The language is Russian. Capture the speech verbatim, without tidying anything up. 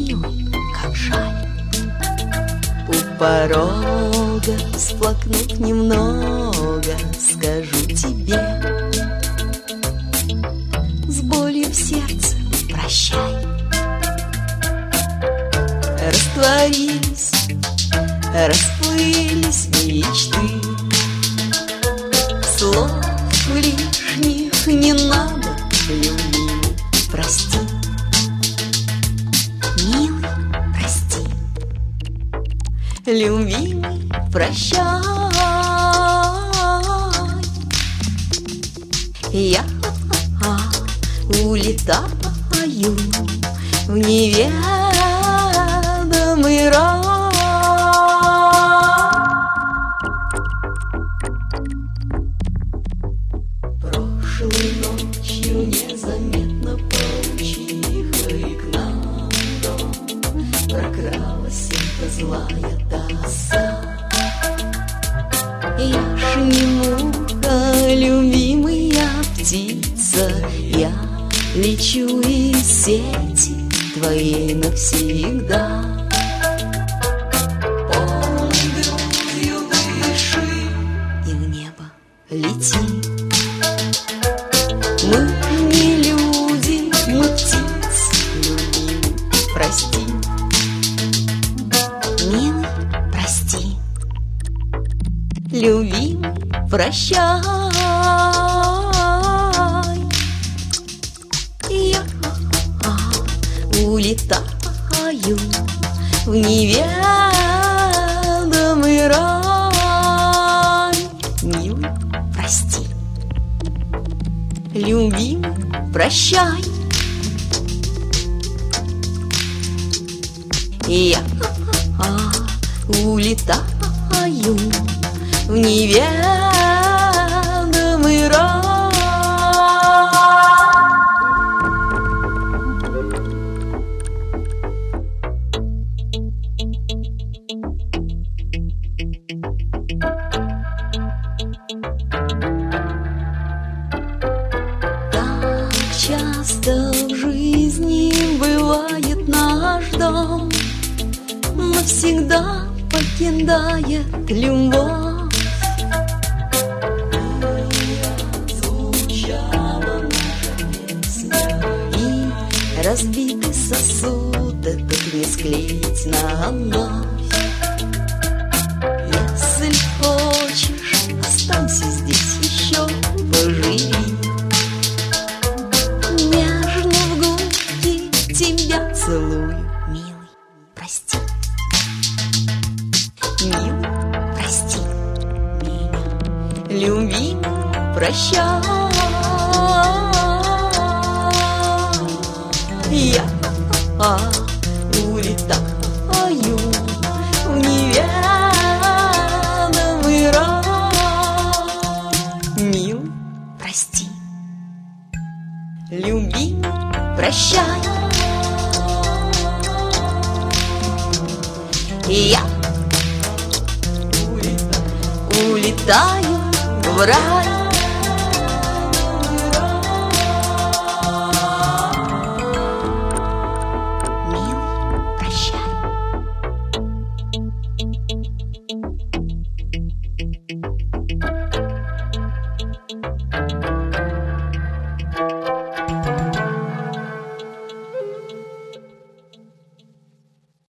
милый, как жаль. У порога, всплакнув немного, скажу тебе с болью в сердце прощай. Растворились, расплылись мечты, слов лишних не надо, любимый, прости. Милый, прости. Любимый, прощай. Я улетаю в неведомый рай. Прошлой ночью незаметно паучихой к нам в дом прокралась эта злая тоска. Я ж не муха, любимая птица, я лечу из сети твоей навсегда. Полной грудью дыши и в небо лети. Мы не люди, мы птицы, любимый, прости. Милый, прости. Любимый, прощай. Я улетаю в неведомый рай. Милый, прости. Любимый, прощай. Я улетаю в неведомый рай. Так часто в жизни бывает наш дом, навсегда покидает любовь. Звучала наша песня, и разбитый сосуд этот не склеить на вновь. Если хочешь, останься здесь еще, поживи. Нежно в губки тебя целую, милый, прости. Милый, прости меня. Любимый, прощай. Я улетаю в неведомый рай. Милый, прости. Любимый, прощай. Я улетаю в рай.